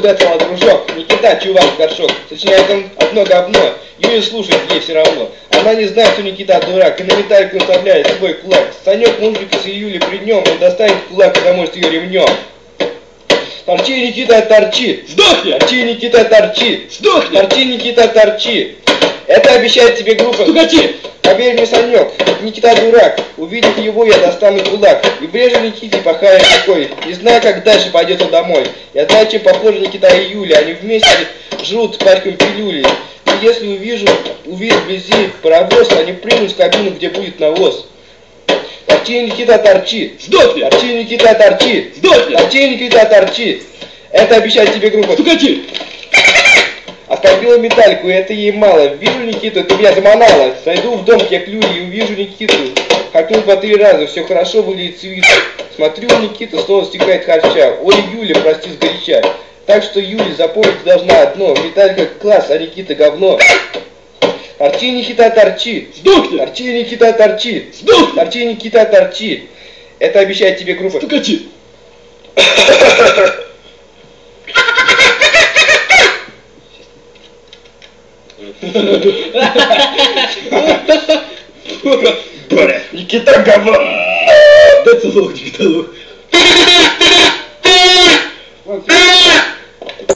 куда твой дружок? Никита, чувак, горшок. Сочиняет он одно говно. Юля слушает, ей все равно. Она не знает, что Никита дурак, и на металлику наставляет свой кулак. Санек мужик с Юлей при нем, он достанет кулак и заможет ее ремнем. Торчи, Никита, торчи! Сдохни! Торчи, Никита, торчи! Сдохни! Торчи, Никита, торчи! Это обещает тебе группа. Стукачи! Поверь мне, Санек, Никита дурак. Увидев его, я достану кулак. И брежу Никите, пахая рукой. Не знаю, как дальше пойдет он домой. Я знаю, чем похожи Никита и Юля. Они вместе жрут парком пилюли. И если увижу вблизи паровоз, они прыгнут в кабину, где будет навоз. Торчи, Никита, торчи! Сдохни! Торчи, Никита, торчи! Сдохни! Торчи, Никита, торчи! Это обещает тебе группа. Стукачи! Оскорбила металлику, и это ей мало. Вижу Никиту, ты меня заманала. Зайду в дом к Яклюре и увижу Никиту. Хакнул по 3 раза, все хорошо выглядит с виду. Смотрю, Никита снова стекает харча. Ой, Юля, прости сгоряча. Так что, Юля, запомнить ты должна одно. Металлика класс, а Никита говно. Торчи, Никита, торчи! Сдохни! Торчи, Никита, торчи! Сдохни! Торчи, Никита, торчи! Это обещает тебе группа. Стукачи! Никита говно! Дай целовок, Никита.